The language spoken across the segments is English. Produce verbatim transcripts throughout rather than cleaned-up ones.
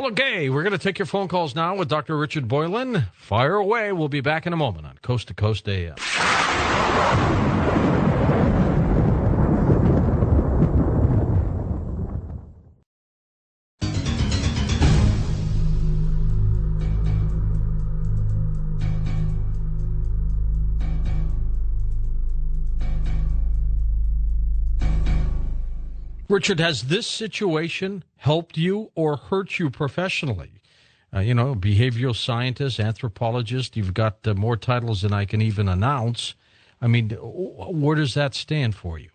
Well, okay, we're going to take your phone calls now with Doctor Richard Boylan. Fire away. We'll be back in a moment on Coast to Coast A M. Richard, has this situation helped you or hurt you professionally? Uh, you know, behavioral scientist, anthropologist, you've got uh, more titles than I can even announce. I mean, where does that stand for you?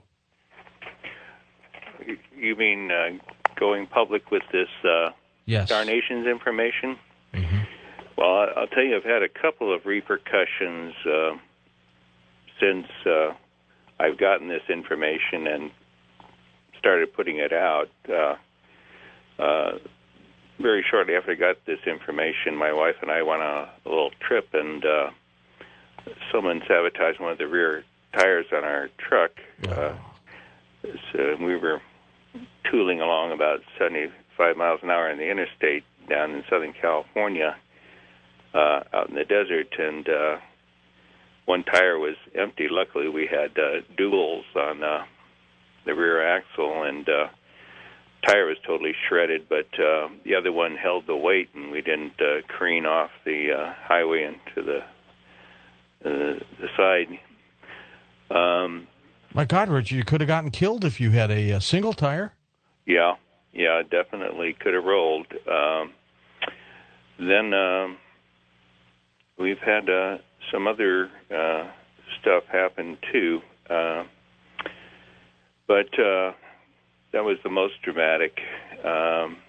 You mean uh, going public with this uh, yes. Star Nations information? Mm-hmm. Well, I'll tell you, I've had a couple of repercussions uh, since uh, I've gotten this information and started putting it out. Uh, uh, very shortly after I got this information, my wife and I went on a little trip, and uh, someone sabotaged one of the rear tires on our truck. Oh. Uh, so we were tooling along about seventy-five miles an hour on the interstate down in Southern California, uh, out in the desert, and uh, one tire was empty. Luckily, we had uh, duals on uh, the rear axle, and uh, tire was totally shredded, but uh, the other one held the weight, and we didn't uh, careen off the uh, highway into the uh, the side. Um, My God, Richard, you could have gotten killed if you had a, a single tire. Yeah, yeah, definitely could have rolled. Um, then um, we've had uh, some other uh, stuff happen too, uh, but uh, that was the most dramatic. Um,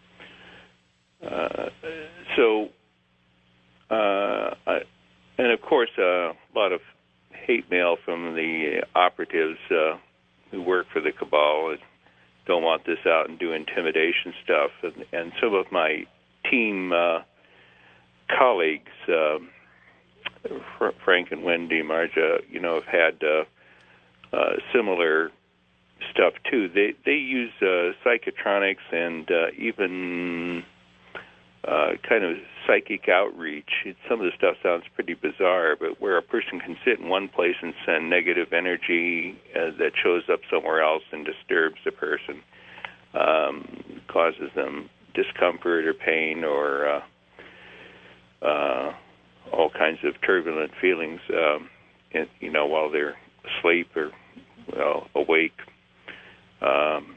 uh, so, uh, I, and of course, uh, a lot of hate mail from the operatives uh, who work for the cabal and don't want this out and do intimidation stuff. And, and some of my team uh, colleagues, uh, Fr- Frank and Wendy Marja, you know, have had uh, uh, similar stuff too. They they use uh, psychotronics and uh, even uh, kind of psychic outreach. It, some of the stuff sounds pretty bizarre, but where a person can sit in one place and send negative energy uh, that shows up somewhere else and disturbs the person, um, causes them discomfort or pain or uh, uh, all kinds of turbulent feelings, um, in, you know, while they're asleep or well, awake. Um,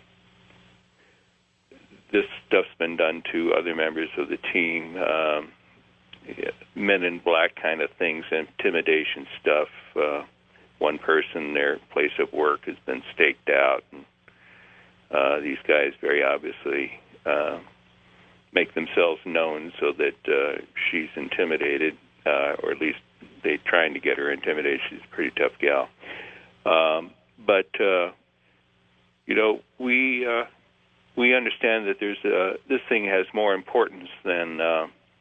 this stuff's been done to other members of the team, um, men in black kind of things, intimidation stuff. Uh, one person, their place of work has been staked out, and uh, these guys very obviously uh, make themselves known so that uh, she's intimidated, uh, or at least they're trying to get her intimidated. She's a pretty tough gal. Um, but, uh, you know, we... Uh, We understand that there's a, this thing has more importance than uh,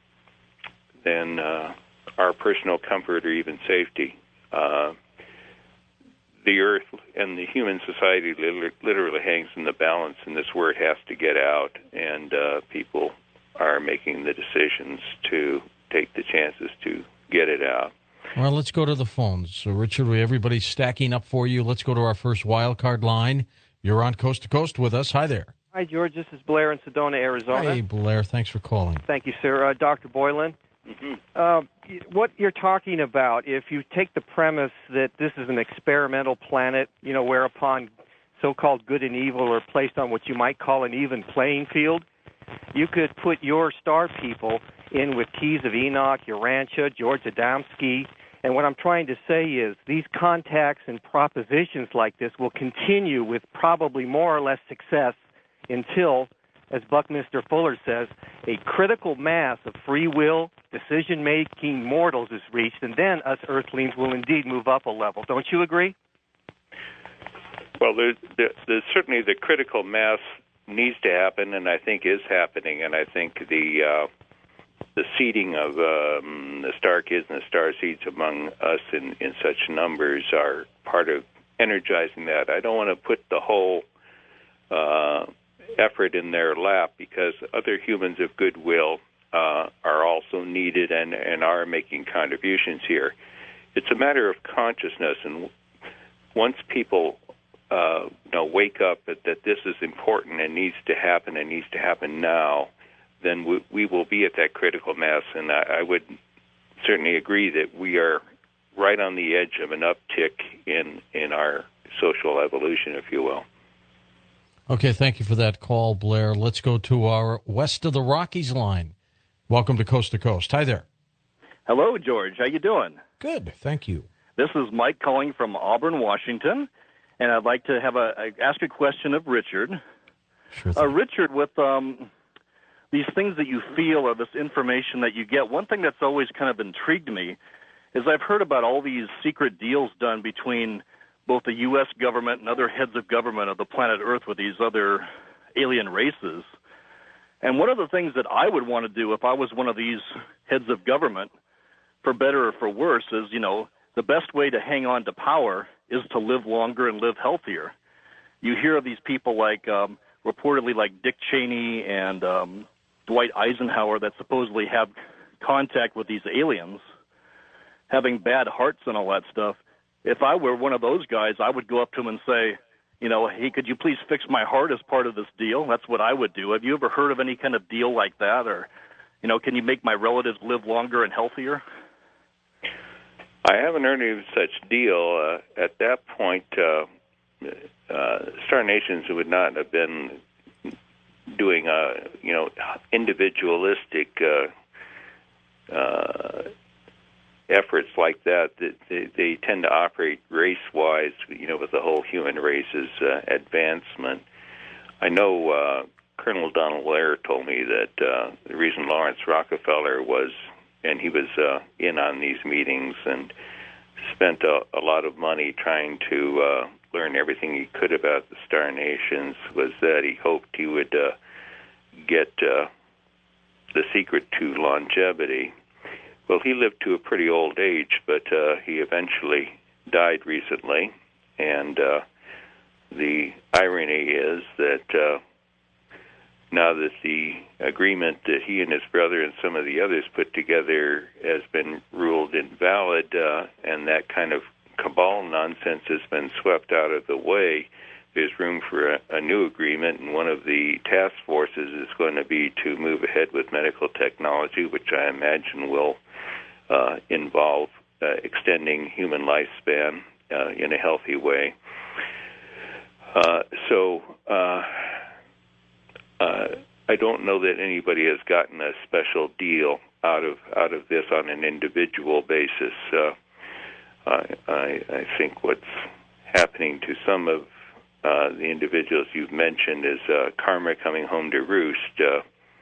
than uh, our personal comfort or even safety. Uh, the Earth and the human society literally hangs in the balance, and this word has to get out. And uh, people are making the decisions to take the chances to get it out. Well, let's go to the phones. So, Richard, everybody's stacking up for you. Let's go to our first wild card line. You're on Coast to Coast with us. Hi there. Hi, George. This is Blair in Sedona, Arizona. Hey, Blair. Thanks for calling. Thank you, sir. Uh, Doctor Boylan, Mm-hmm. uh, what you're talking about, if you take the premise that this is an experimental planet, you know, whereupon so-called good and evil are placed on what you might call an even playing field, you could put your star people in with Keys of Enoch, Urantia, George Adamski, and what I'm trying to say is these contacts and propositions like this will continue with probably more or less success until, as Buckminster Fuller says, a critical mass of free will, decision-making mortals is reached, and then us Earthlings will indeed move up a level. Don't you agree? Well, there's, there's certainly the critical mass needs to happen, and I think is happening, and I think the uh, the seeding of um, the star kids and the star seeds among us in, in such numbers are part of energizing that. I don't want to put the whole uh, effort in their lap, because other humans of goodwill uh, are also needed and, and are making contributions here. It's a matter of consciousness, and once people uh, you know, wake up that, that this is important and needs to happen and needs to happen now, then we, we will be at that critical mass. And I, I would certainly agree that we are right on the edge of an uptick in, in our social evolution, if you will. Okay, thank you for that call, Blair. Let's go to our West of the Rockies line. Welcome to Coast to Coast. Hi there. Hello, George. How you doing? Good, thank you. This is Mike calling from Auburn, Washington, and I'd like to have a, a ask a question of Richard. Sure thing. Uh, Richard, with um, these things that you feel or this information that you get, one thing that's always kind of intrigued me is I've heard about all these secret deals done between both the U S government and other heads of government of the planet Earth with these other alien races. And one of the things that I would want to do if I was one of these heads of government, for better or for worse, is, you know, the best way to hang on to power is to live longer and live healthier. You hear of these people like, um, reportedly like Dick Cheney and um, Dwight Eisenhower that supposedly have contact with these aliens, having bad hearts and all that stuff. If I were one of those guys, I would go up to him and say, you know, hey, could you please fix my heart as part of this deal? That's what I would do. Have you ever heard of any kind of deal like that? Or, you know, can you make my relatives live longer and healthier? I haven't heard of such deal. Uh, at that point, uh, uh, Star Nations would not have been doing, uh, you know, individualistic uh, uh efforts like that. They, they tend to operate race-wise, you know, with the whole human race's uh, advancement. I know uh, Colonel Donald Blair told me that uh, the reason Lawrence Rockefeller was, and he was uh, in on these meetings and spent a, a lot of money trying to uh, learn everything he could about the Star Nations, was that he hoped he would uh, get uh, the secret to longevity. Well, he lived to a pretty old age, but uh, he eventually died recently. And uh, the irony is that uh, now that the agreement that he and his brother and some of the others put together has been ruled invalid, uh, and that kind of cabal nonsense has been swept out of the way, there's room for a, a new agreement, and one of the task forces is going to be to move ahead with medical technology, which I imagine will Uh, involve uh, extending human lifespan uh, in a healthy way. Uh, so uh, uh, I don't know that anybody has gotten a special deal out of out of this on an individual basis. Uh, I, I, I think what's happening to some of uh, the individuals you've mentioned is uh, karma coming home to roost. Uh,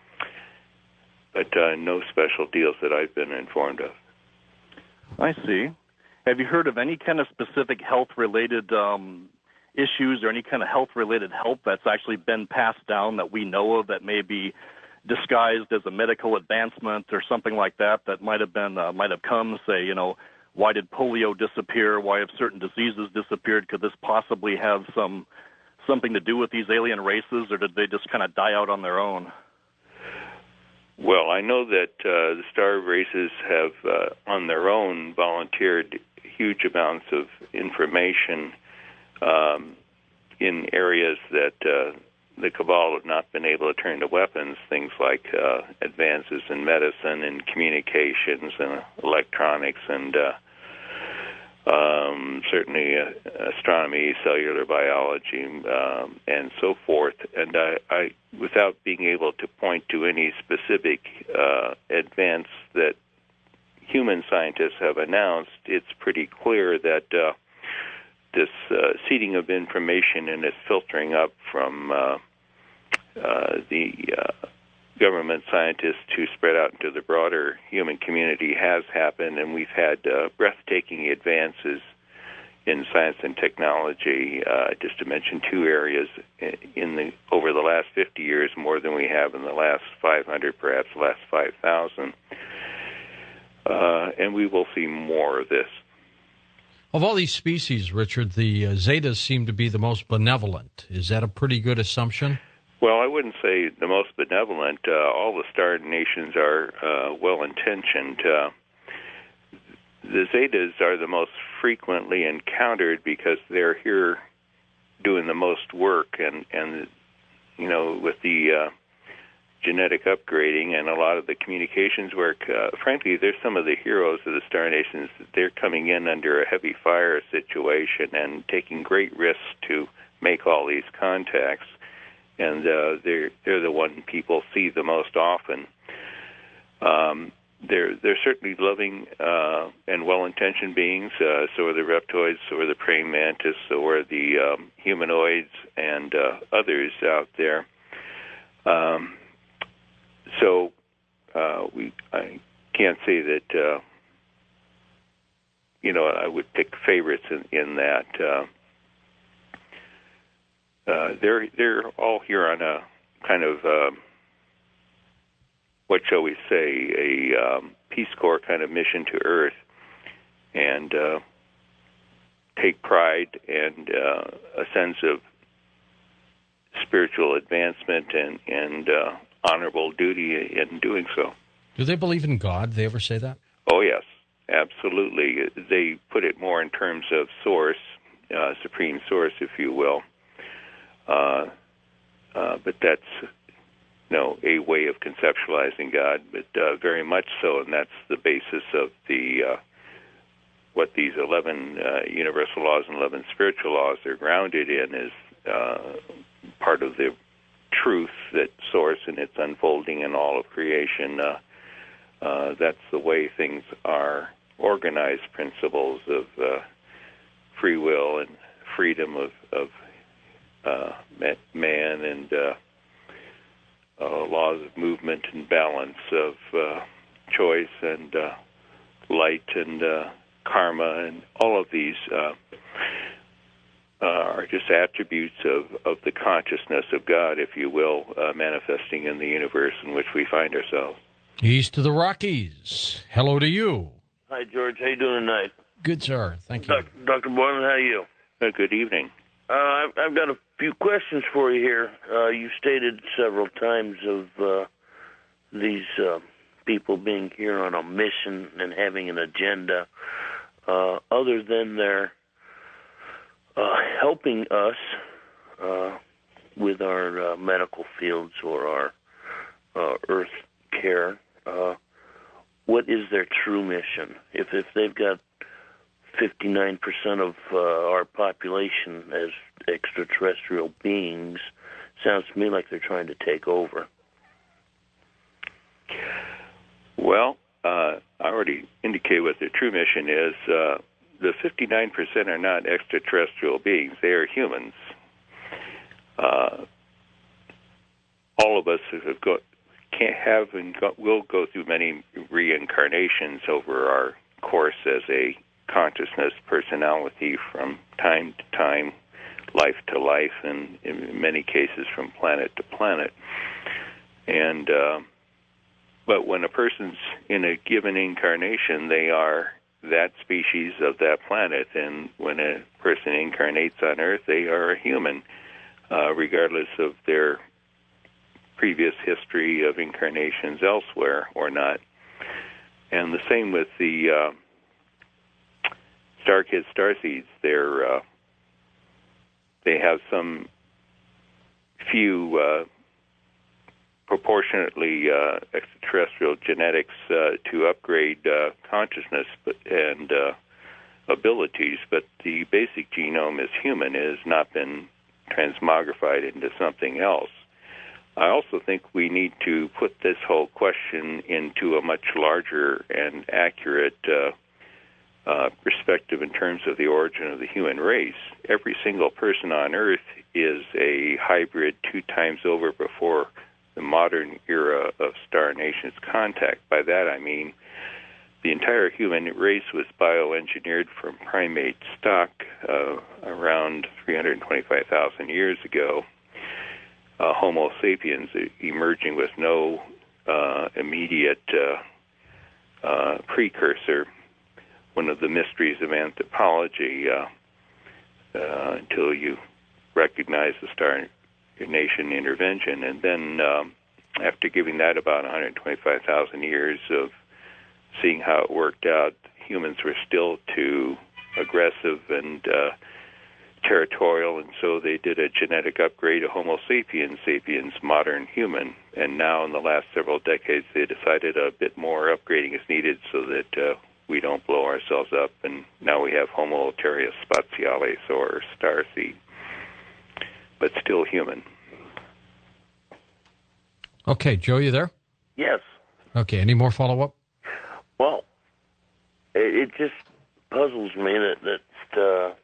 but uh, no special deals that I've been informed of. I see. Have you heard of any kind of specific health-related um, issues or any kind of health-related help that's actually been passed down that we know of that may be disguised as a medical advancement or something like that that might have been uh, might have come, say, you know, why did polio disappear? Why have certain diseases disappeared? Could this possibly have some something to do with these alien races, or did they just kind of die out on their own? Well, I know that uh, the star races have, uh, on their own, volunteered huge amounts of information um, in areas that uh, the cabal have not been able to turn to weapons, things like uh, advances in medicine and communications and electronics and uh, um, certainly uh, astronomy, cellular biology, um, and so forth. And I, I, without being able to point to any specific uh, advance that human scientists have announced, it's pretty clear that uh, this uh, seeding of information and its filtering up from uh, uh, the uh, government scientists to spread out into the broader human community has happened, and we've had uh, breathtaking advances in science and technology, uh, just to mention two areas in the over the last fifty years, more than we have in the last five hundred, perhaps the last five thousand. Uh, and we will see more of this. Of all these species, Richard, the uh, Zetas seem to be the most benevolent. Is that a pretty good assumption? Well, I wouldn't say the most benevolent. Uh, all the star nations are uh, well-intentioned. Uh, the Zetas are the most frequently encountered because they're here doing the most work, and, and you know, with the uh, genetic upgrading and a lot of the communications work, uh, frankly, they're some of the heroes of the star nations. They're coming in under a heavy fire situation and taking great risks to make all these contacts. And uh, they're they're the one people see the most often. Um, they're they're certainly loving uh, and well-intentioned beings. Uh, so are the reptoids, so are the praying mantis, so are the um, humanoids, and uh, others out there. Um, so uh, we I can't say that uh, you know I would pick favorites in, in that. Uh, Uh, they're they're all here on a kind of uh, what shall we say, a um, Peace Corps kind of mission to Earth, and uh, take pride and uh, a sense of spiritual advancement and and uh, honorable duty in doing so. Do they believe in God? Did they ever say that? Oh yes, absolutely. They put it more in terms of source, uh, supreme source, if you will. Uh, uh, but that's, you know, a way of conceptualizing God, but uh, very much so, and that's the basis of the uh, what these eleven uh, universal laws and eleven spiritual laws are grounded in is uh, part of the truth that Source and its unfolding in all of creation. Uh, uh, that's the way things are organized, principles of uh, free will and freedom of, of Uh, man and uh, uh, laws of movement and balance of uh, choice and uh, light and uh, karma, and all of these uh, uh, are just attributes of, of the consciousness of God, if you will, uh, manifesting in the universe in which we find ourselves. East of the Rockies. Hello to you. Hi, George. How you doing tonight? Good, sir. Thank you. Doctor Boylan, how are you? Uh, good evening. Uh, I've, I've got a few questions for you here. Uh, you stated several times of uh, these uh, people being here on a mission and having an agenda. Uh, other than their uh, helping us uh, with our uh, medical fields or our uh, earth care, uh, what is their true mission? If if they've got fifty-nine percent of uh, our population as extraterrestrial beings, sounds to me like they're trying to take over. Well, uh, I already indicated what their true mission is. Uh, the fifty-nine percent are not extraterrestrial beings. They are humans. Uh, all of us have got, can't have and go, will go through many reincarnations over our course as a consciousness personality from time to time, life to life, and in many cases from planet to planet. And uh, but when a person's in a given incarnation, they are that species of that planet, and when a person incarnates on Earth, they are a human, uh, regardless of their previous history of incarnations elsewhere or not. And the same with the uh, Star Kids, Starseeds. They're uh, they have some few uh, proportionately uh, extraterrestrial genetics uh, to upgrade uh, consciousness but, and uh, abilities, but the basic genome is human. It has not been transmogrified into something else. I also think we need to put this whole question into a much larger and accurate uh, uh, perspective in terms of the origin of the human race. Every single person on Earth is a hybrid two times over before the modern era of Star Nations contact. By that I mean the entire human race was bioengineered from primate stock uh, around three hundred twenty-five thousand years ago. Uh, Homo sapiens emerging with no uh, immediate uh, uh, precursor, one of the mysteries of anthropology, uh, uh, until you recognize the Star nation intervention. And then um, after giving that about one hundred twenty-five thousand years of seeing how it worked out, humans were still too aggressive and uh, territorial, and so they did a genetic upgrade to Homo sapiens, sapiens modern human. And now in the last several decades, they decided a bit more upgrading is needed so that uh, we don't blow ourselves up. And now we have Homo ulterior spatialis, or starseed, but still human. Okay, Joe, you there? Yes. Okay, any more follow-up? Well, it, it just puzzles me that that uh,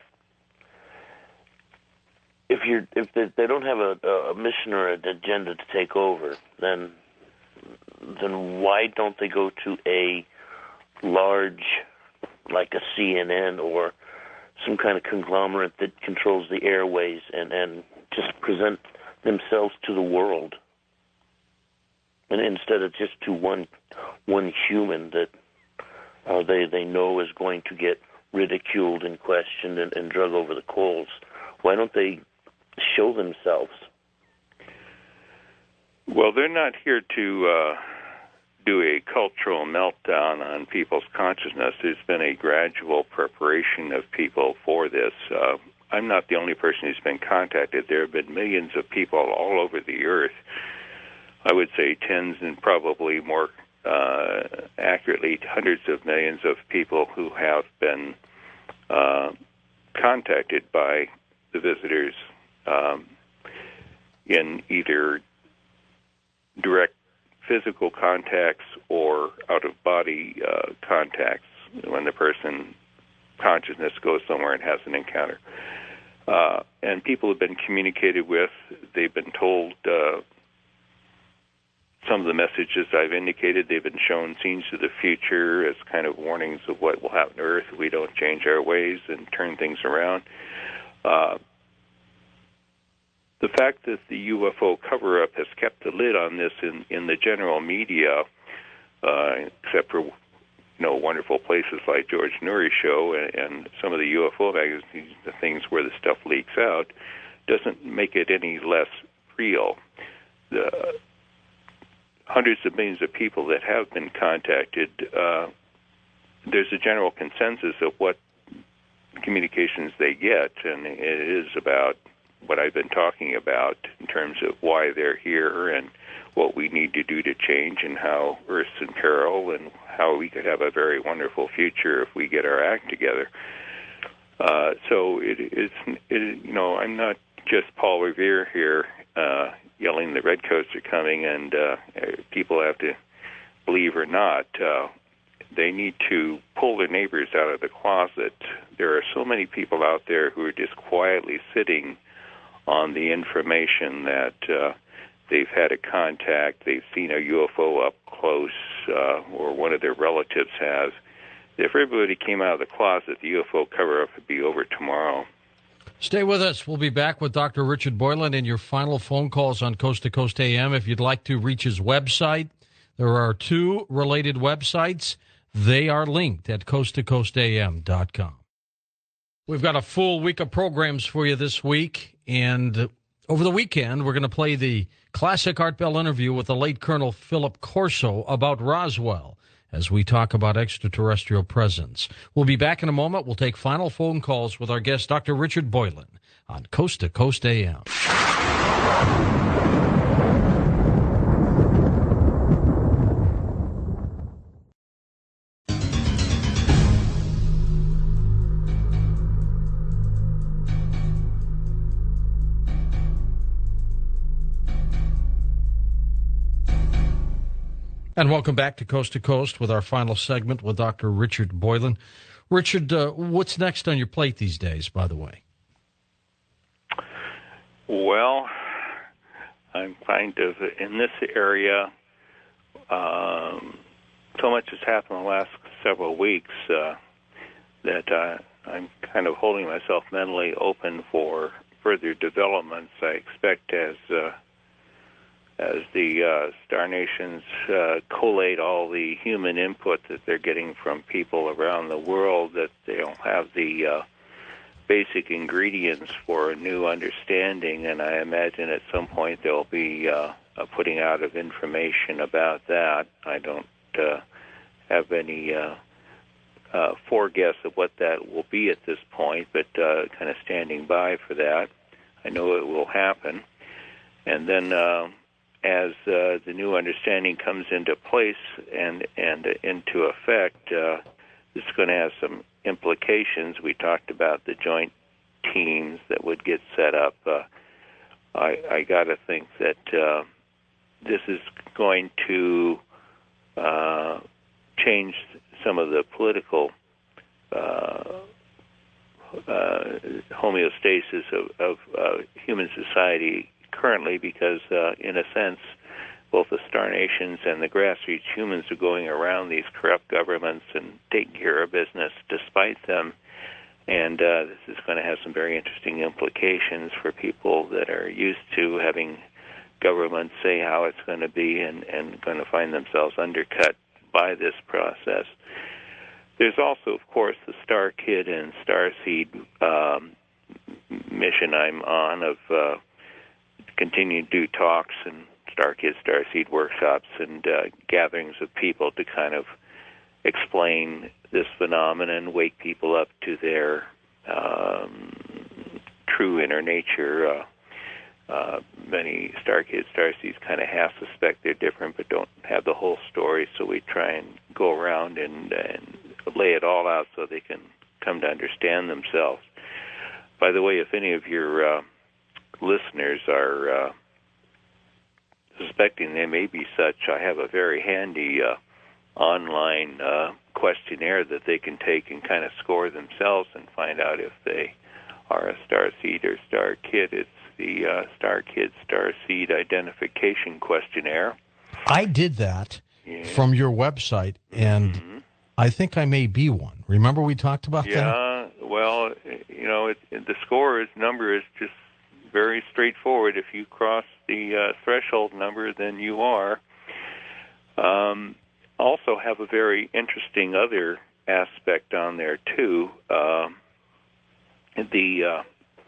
if you're if they, they don't have a, a mission or an agenda to take over, then then why don't they go to a large, like a C N N or some kind of conglomerate that controls the airways and, and just present themselves to the world, and instead of just to one one human that uh, they they know is going to get ridiculed and questioned and, and drug over the coals? Why don't they show themselves? Well, they're not here to uh, do a cultural meltdown on people's consciousness. There's been a gradual preparation of people for this. Uh, I'm not the only person who's been contacted. There have been millions of people all over the earth. I would say tens and probably more uh, accurately hundreds of millions of people who have been uh, contacted by the visitors um, in either direct physical contacts or out-of-body uh, contacts when the person consciousness goes somewhere and has an encounter. Uh, and people have been communicated with. They've been told uh, some of the messages I've indicated. They've been shown scenes of the future as kind of warnings of what will happen to Earth if we don't change our ways and turn things around. Uh, the fact that the U F O cover-up has kept the lid on this in, in the general media, uh, except for you know wonderful places like George Noory's show and, and some of the U F O magazines, the things where the stuff leaks out, doesn't make it any less real. The hundreds of millions of people that have been contacted, uh, there's a general consensus of what communications they get, and it is about what I've been talking about in terms of why they're here and what we need to do to change and how Earth's in peril and how we could have a very wonderful future if we get our act together. Uh, so it, it's, it, you know, I'm not just Paul Revere here uh, yelling the redcoats are coming and uh, people have to believe or not. Uh, they need to pull their neighbors out of the closet. There are so many people out there who are just quietly sitting on the information that uh, they've had a contact, they've seen a U F O up close, uh, or one of their relatives has. If everybody came out of the closet, the U F O cover-up would be over tomorrow. Stay with us. We'll be back with Doctor Richard Boylan and your final phone calls on Coast to Coast A M. If you'd like to reach his website, there are two related websites. They are linked at coast to coast a m dot com. We've got a full week of programs for you this week, and over the weekend, we're going to play the classic Art Bell interview with the late Colonel Philip Corso about Roswell as we talk about extraterrestrial presence. We'll be back in a moment. We'll take final phone calls with our guest, Doctor Richard Boylan, on Coast to Coast A M. And welcome back to Coast to Coast with our final segment with Doctor Richard Boylan. Richard, uh, what's next on your plate these days, by the way? Well, I'm kind of in this area. Um, so much has happened in the last several weeks uh, that uh, I'm kind of holding myself mentally open for further developments. I expect as uh, as the uh, Star Nations uh, collate all the human input that they're getting from people around the world, that they'll have the uh, basic ingredients for a new understanding, and I imagine at some point there'll be uh, a putting out of information about that. I don't uh, have any uh, uh, foreguess of what that will be at this point, but uh, kind of standing by for that. I know it will happen. And then uh, as uh, the new understanding comes into place and, and uh, into effect, uh, it's going to have some implications. We talked about the joint teams that would get set up. Uh, I, I got to think that uh, this is going to uh, change some of the political uh, uh, homeostasis of, of uh, human society currently, because uh, in a sense, both the star nations and the grassroots humans are going around these corrupt governments and taking care of business despite them. And uh, this is going to have some very interesting implications for people that are used to having governments say how it's going to be, and, and going to find themselves undercut by this process. There's also, of course, the Star Kid and Starseed um, mission I'm on of uh, continue to do talks and Star Kid, Starseed workshops and uh, gatherings of people to kind of explain this phenomenon, wake people up to their um, true inner nature. Uh, uh, many Star Kids, Starseeds kind of half suspect they're different but don't have the whole story, so we try and go around and, and lay it all out so they can come to understand themselves. By the way, if any of your uh, listeners are uh, suspecting they may be such, I have a very handy uh, online uh, questionnaire that they can take and kind of score themselves and find out if they are a Starseed or Star Kid. It's the uh, Star Kid Starseed Identification Questionnaire. I did that yeah. from your website, and mm-hmm. I think I may be one. Remember we talked about yeah, that? Yeah, well, you know, it, it, the score is number is just very straightforward. If you cross the uh, threshold number, then you are. Um, also have a very interesting other aspect on there, too. Uh, the uh,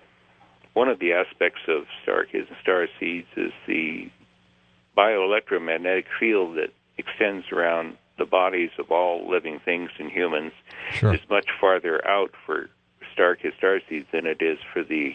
one of the aspects of Star Kids and Starseeds is the bioelectromagnetic field that extends around the bodies of all living things and humans. Sure. Is much farther out for Star Kids, Starseeds than it is for the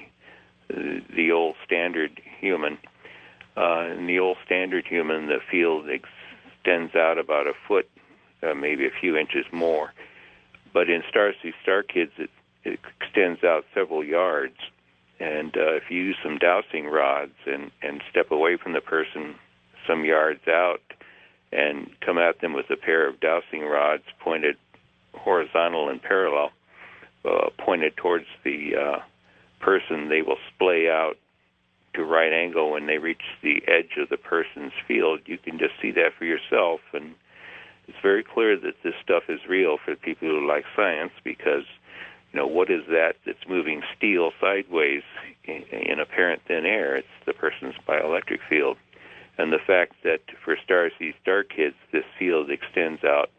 the old standard human. Uh, in the old standard human, the field extends out about a foot, uh, maybe a few inches more. But in Starseed, Star Kids, it, it extends out several yards. And uh, if you use some dowsing rods and, and step away from the person some yards out and come at them with a pair of dowsing rods pointed horizontal and parallel, uh, pointed towards the uh, person, they will splay out to right angle when they reach the edge of the person's field. You can just see that for yourself, and it's very clear that this stuff is real for people who like science, because, you know, what is that that's moving steel sideways in, in apparent thin air? It's the person's bioelectric field. And the fact that for Starseed Star Kids, this field extends out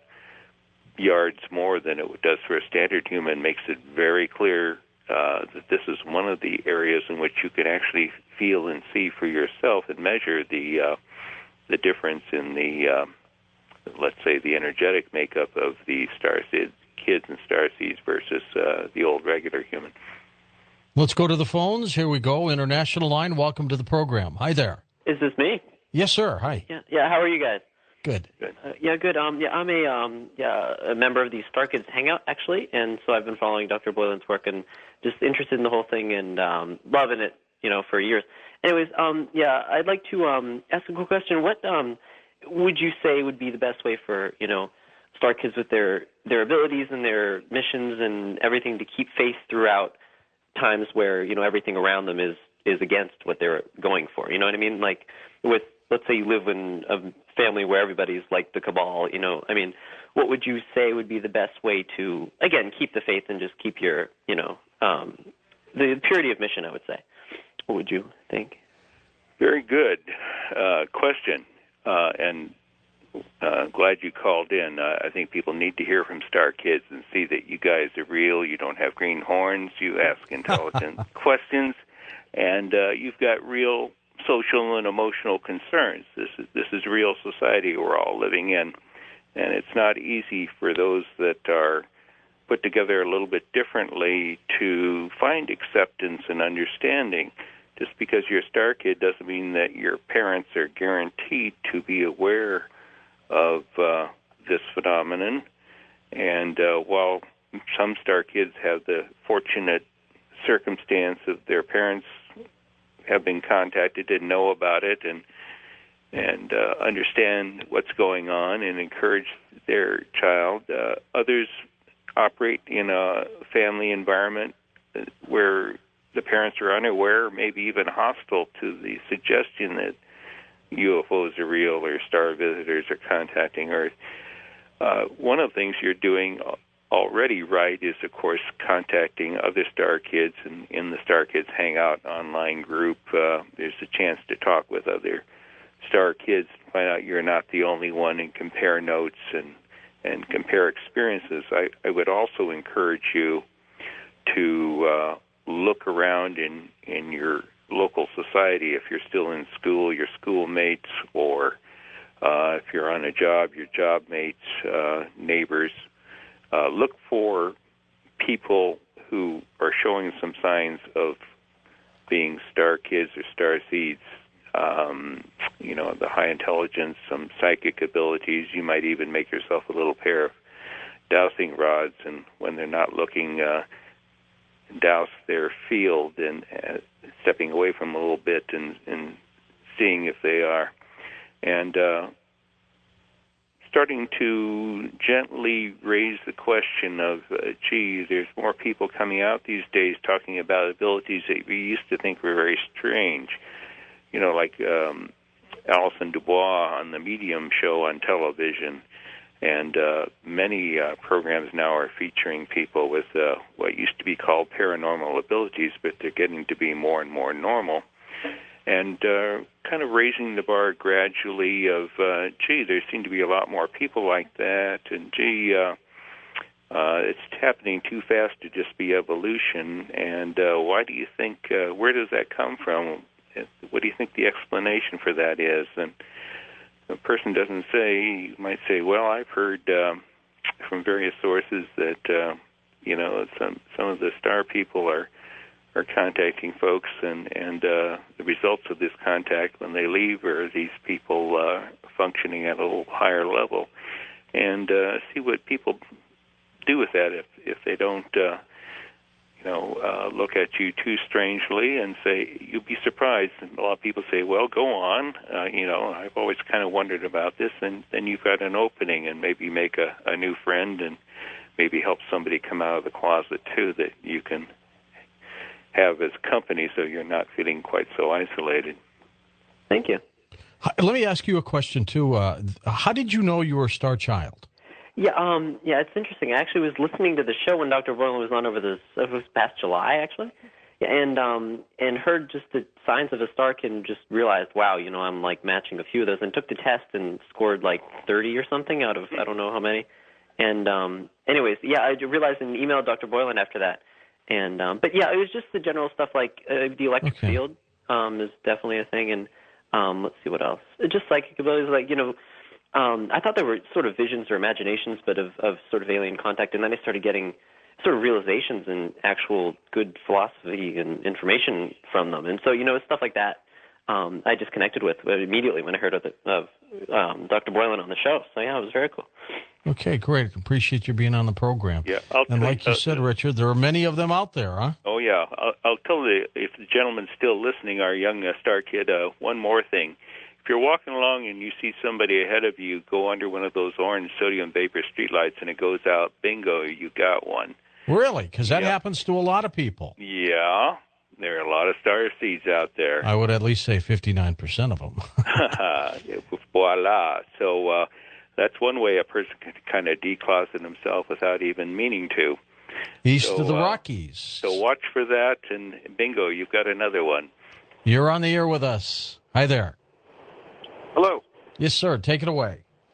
yards more than it does for a standard human makes it very clear Uh, that this is one of the areas in which you can actually feel and see for yourself and measure the uh, the difference in the, uh, let's say, the energetic makeup of the Starseed Kids and Starseeds versus uh, the old regular human. Let's go to the phones. Here we go. International line. Welcome to the program. Hi there. Is this me? Yes, sir. Hi. Yeah. Yeah. How are you guys? Good. Good. Uh, yeah, good. Um, yeah, I'm a um, yeah, a member of the Star Kids Hangout, actually, and so I've been following Doctor Boylan's work and just interested in the whole thing and um, loving it, you know, for years. Anyways, um, yeah, I'd like to um, ask a quick question. What um, would you say would be the best way for, you know, Star Kids with their their abilities and their missions and everything to keep faith throughout times where, you know, everything around them is is against what they're going for? You know what I mean? Like with, let's say you live in a family where everybody's like the cabal, you know, I mean, what would you say would be the best way to, again, keep the faith and just keep your, you know, um, the purity of mission, I would say. What would you think? Very good uh, question. Uh, and uh, glad you called in. Uh, I think people need to hear from Star Kids and see that you guys are real. You don't have green horns. You ask intelligent questions, and uh, you've got real social and emotional concerns. This is this is real society we're all living in, and it's not easy for those that are put together a little bit differently to find acceptance and understanding. Just because you're a Star Kid doesn't mean that your parents are guaranteed to be aware of uh, this phenomenon. And uh, while some Star Kids have the fortunate circumstance of their parents have been contacted and know about it and and uh, understand what's going on and encourage their child, uh, others operate in a family environment where the parents are unaware, maybe even hostile to the suggestion that U F Os are real or star visitors are contacting Earth. Uh, one of the things you're doing already right is, of course, contacting other Star Kids, and in the Star Kids Hangout online group, uh, there's a chance to talk with other Star Kids, find out you're not the only one, and compare notes and and compare experiences. I, I would also encourage you to uh, look around in, in your local society. If you're still in school, your schoolmates, or uh, if you're on a job, your job mates, uh, neighbors. Uh, look for people who are showing some signs of being Star Kids or Star Seeds. Um, you know, the high intelligence, some psychic abilities. You might even make yourself a little pair of dowsing rods, and when they're not looking, uh, douse their field and uh, stepping away from a little bit and, and seeing if they are. And uh, starting to gently raise the question of, uh, gee, there's more people coming out these days talking about abilities that we used to think were very strange. You know, like um, Alison Dubois on the Medium show on television, and uh, many uh, programs now are featuring people with uh, what used to be called paranormal abilities, but they're getting to be more and more normal, and uh, kind of raising the bar gradually of, uh, gee, there seem to be a lot more people like that, and gee, uh, uh, it's happening too fast to just be evolution, and uh, why do you think, uh, where does that come from? What do you think the explanation for that is? And a person doesn't say, you might say, well, I've heard um, from various sources that, uh, you know, some some of the star people are are contacting folks, and, and uh, the results of this contact when they leave are these people uh, functioning at a little higher level. And uh, see what people do with that if, if they don't uh, you know, uh, look at you too strangely and say, you'd be surprised. And a lot of people say, well, go on. Uh, you know, I've always kind of wondered about this. And then you've got an opening and maybe make a, a new friend and maybe help somebody come out of the closet, too, that you can have as company so you're not feeling quite so isolated. Thank you. Let me ask you a question, too. Uh, how did you know you were a star child? Yeah, um, yeah, it's interesting. I actually was listening to the show when Doctor Boylan was on over this, it was past July, actually, yeah, and um, and heard just the signs of a star kid and just realized, wow, you know, I'm like matching a few of those, and took the test and scored like thirty or something out of I don't know how many. And um, anyways, yeah, I realized and emailed Doctor Boylan after that. And um, but yeah, it was just the general stuff like uh, the electric okay. field um, is definitely a thing, and um, let's see what else. Just psychic abilities, like you know. Um, I thought there were sort of visions or imaginations, but of, of sort of alien contact, and then I started getting sort of realizations and actual good philosophy and information from them. And so, you know, stuff like that um, I just connected with immediately when I heard of, the, of um, Doctor Boylan on the show. So, yeah, it was very cool. Okay, great. Appreciate you being on the program. Yeah, I'll and like you uh, said, Richard, there are many of them out there, huh? Oh, yeah. I'll, I'll tell the, if the gentleman's still listening, our young uh, star kid, uh, one more thing. If you're walking along and you see somebody ahead of you go under one of those orange sodium vapor streetlights and it goes out, bingo, you got one. Really? Because that yeah. happens to a lot of people. Yeah. There are a lot of star seeds out there. I would at least say fifty-nine percent of them. Voila. So uh, that's one way a person can kind of decloset himself without even meaning to. East so, of the uh, Rockies. So watch for that, and bingo, you've got another one. You're on the air with us. Hi there. Hello. Yes, sir. Take it away.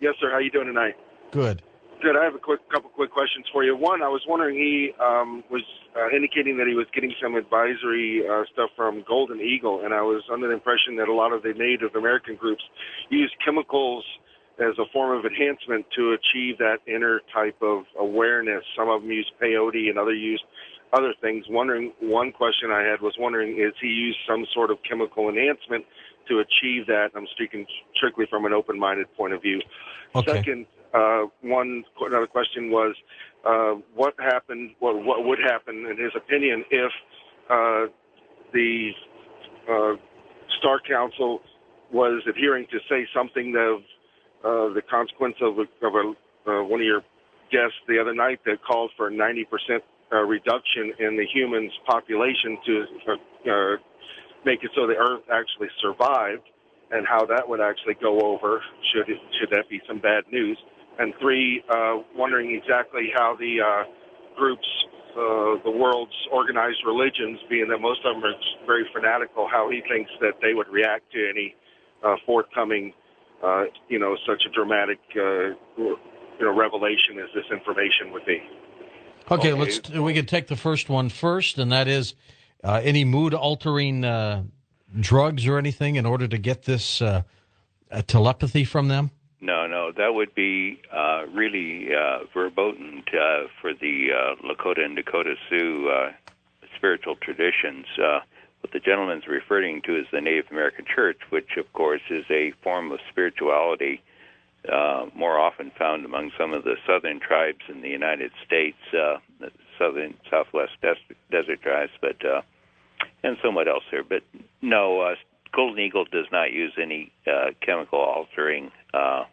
Yes, sir. How you doing tonight? Good. Good. I have a quick couple quick questions for you. One, I was wondering, he um, was uh, indicating that he was getting some advisory uh, stuff from Golden Eagle, and I was under the impression that a lot of the Native American groups use chemicals as a form of enhancement to achieve that inner type of awareness. Some of them use peyote and other use other things. Wondering, one question I had was wondering, is he used some sort of chemical enhancement to achieve that? I'm speaking strictly from an open-minded point of view. Okay. Second, uh, one another question was, uh, what happened? Well, what would happen, in his opinion, if uh, the uh, Star Council was adhering to say something of uh, the consequence of, a, of a, uh, one of your guests the other night that called for a ninety percent uh, reduction in the humans' population to uh, uh, make it so the Earth actually survived, and how that would actually go over, should it, should that be some bad news. And three, uh, wondering exactly how the uh, groups, uh, the world's organized religions, being that most of them are very fanatical, how he thinks that they would react to any uh, forthcoming, uh, you know, such a dramatic, uh, you know, revelation as this information would be. Okay, okay. let's. We could take the first one first, and that is uh, any mood-altering uh, drugs or anything in order to get this uh, telepathy from them. No, no, that would be uh, really uh, verboten uh, for the uh, Lakota and Dakota Sioux uh, spiritual traditions. Uh, what the gentleman's referring to is the Native American Church, which, of course, is a form of spirituality uh, more often found among some of the southern tribes in the United States, uh, the southern, southwest des- desert tribes, but uh, and somewhat else there. But no, uh, Golden Eagle does not use any uh, chemical altering, uh,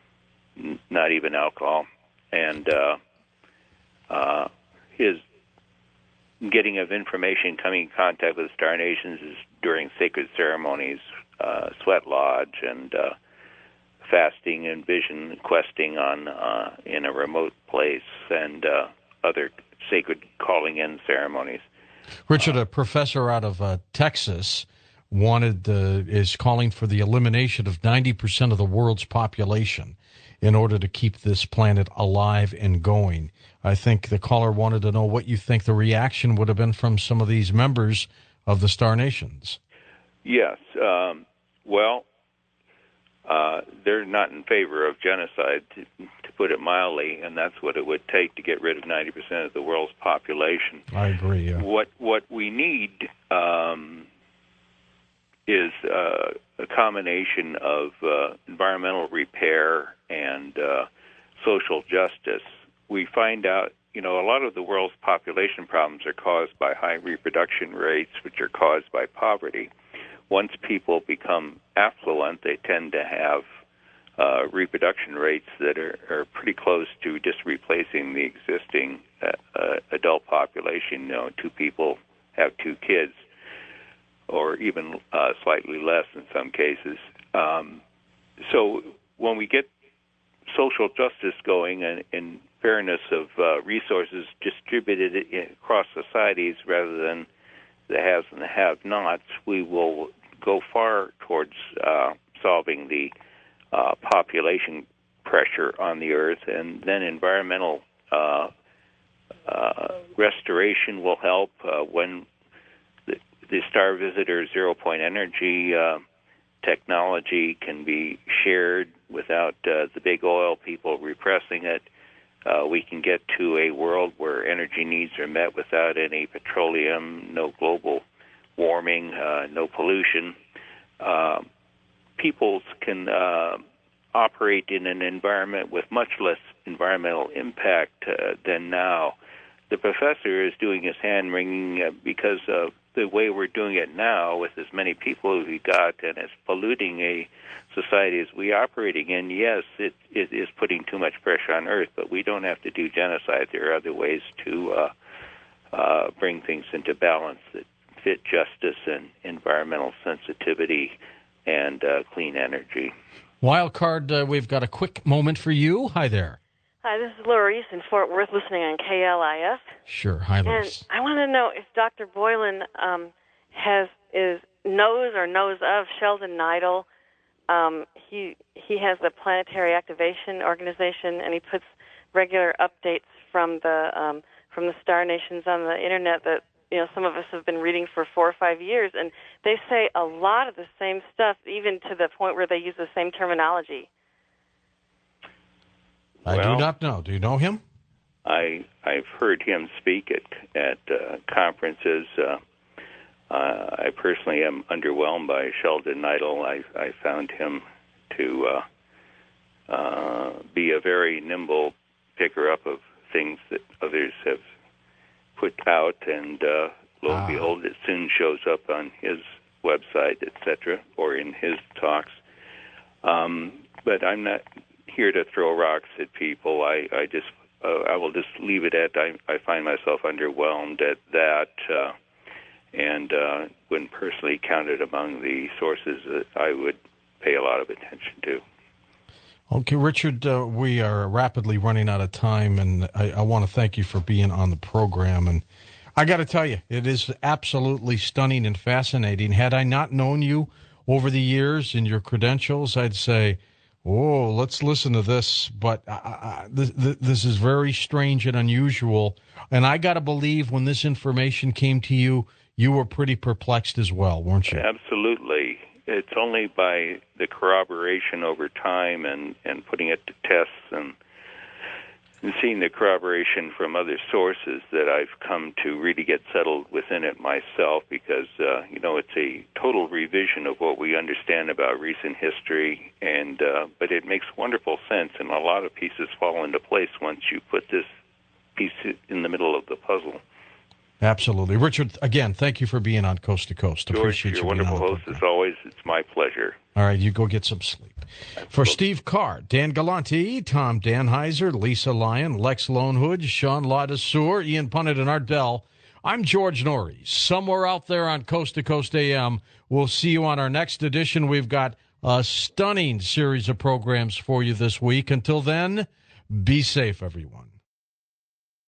n- not even alcohol, and uh, uh, his getting of information, coming in contact with Star Nations is during sacred ceremonies, uh, sweat lodge, and uh, fasting and vision questing on uh, in a remote place, and uh, other sacred calling in ceremonies. Richard, a professor out of uh, Texas, wanted uh, is calling for the elimination of ninety percent of the world's population in order to keep this planet alive and going. I think the caller wanted to know what you think the reaction would have been from some of these members of the Star Nations. Yes. Um, well, uh, they're not in favor of genocide, to, to put it mildly, and that's what it would take to get rid of ninety percent of the world's population. I agree, yeah. What, what we need um, is uh, a combination of uh, environmental repair and uh, social justice. We find out, you know, a lot of the world's population problems are caused by high reproduction rates, which are caused by poverty. Once people become affluent, they tend to have uh, reproduction rates that are, are pretty close to just replacing the existing uh, uh, adult population. You know, two people have two kids, or even uh, slightly less in some cases. Um, so when we get social justice going and, and fairness of uh, resources distributed across societies rather than the haves and the have-nots, we will go far towards uh, solving the uh, population pressure on the Earth, and then environmental uh, uh, restoration will help uh, when the, the Star Visitor zero-point energy uh, technology can be shared without uh, the big oil people repressing it. Uh, we can get to a world where energy needs are met without any petroleum, no global warming, uh, no pollution. Uh, peoples can uh, operate in an environment with much less environmental impact uh, than now. The professor is doing his hand-wringing uh, because of the way we're doing it now with as many people as we got and as polluting a society as we operating in. Yes, it, it is putting too much pressure on Earth, but we don't have to do genocide. There are other ways to uh, uh, bring things into balance that fit justice and environmental sensitivity and uh, clean energy. Wildcard, uh, we've got a quick moment for you. Hi there. Hi, this is Laurice in Fort Worth, listening on K L I F. Sure. Hi, Laurice. And I want to know if Doctor Boylan um, has is knows or knows of Sheldon Neidl, Um, he he has the Planetary Activation Organization, and he puts regular updates from the um, from the star nations on the internet that you know some of us have been reading for four or five years, and they say a lot of the same stuff, even to the point where they use the same terminology. I Well, do not know. Do you know him? I I've heard him speak at at uh, conferences. Uh, uh, I personally am underwhelmed by Sheldon Neidl. I I found him to uh, uh, be a very nimble picker up of things that others have put out, and uh, lo and Ah. behold, it soon shows up on his website, et cetera, or in his talks. Um, but I'm not here to throw rocks at people. I, I just uh, I will just leave it at I, I find myself underwhelmed at that, uh, and uh, wouldn't personally count it among the sources that I would pay a lot of attention to. Okay, Richard, uh, we are rapidly running out of time, and I, I want to thank you for being on the program. And I got to tell you, it is absolutely stunning and fascinating. Had I not known you over the years and your credentials, I'd say, oh, let's listen to this. But I, I, this, this is very strange and unusual. And I got to believe when this information came to you, you were pretty perplexed as well, weren't you? Absolutely. It's only by the corroboration over time and, and putting it to tests and, and seeing the corroboration from other sources that I've come to really get settled within it myself, because, uh, you know, it's a total revision of what we understand about recent history, and uh, but it makes wonderful sense, and a lot of pieces fall into place once you put this piece in the middle of the puzzle. Absolutely. Richard, again, thank you for being on Coast to Coast. George, Appreciate you're you a being wonderful on the host program. as always. It's my pleasure. All right, you go get some sleep. For Steve Carr, Dan Galante, Tom Danheiser, Lisa Lyon, Lex Lonehood, Sean Ladesseur, Ian Punnett, and Art Bell, I'm George Norrie. Somewhere out there on Coast to Coast A M, we'll see you on our next edition. We've got a stunning series of programs for you this week. Until then, be safe, everyone.